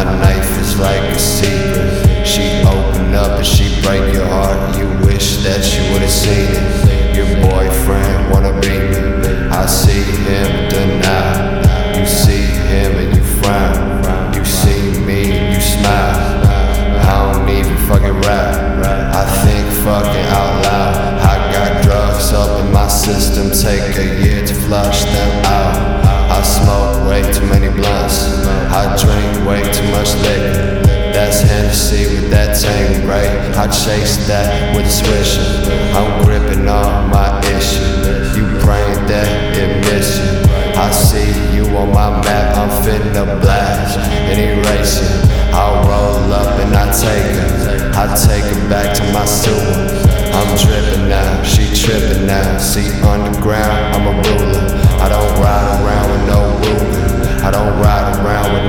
My knife is like a secret. She open up and she break your heart. You wish that you would've seen it. Your boyfriend wanna beat me. I see him deny. You see him and you frown. You see me and you smile. I don't even fucking rap. I think fucking out loud. I got drugs up in my system, take a year to flush them out. I smoke way too many blunts. I drink way too much liquor. That's Hennessy with that Tang Ray. I chase that with a swisher. I'm gripping on my issue. You praying that it miss you. I see you on my map. I'm finna blast and erase you. I'll roll up and I take her. I take her back to my sewer. I'm dripping now, she tripping now. See, underground, I'm a ruler. I don't ride around with no ruler. I don't ride around with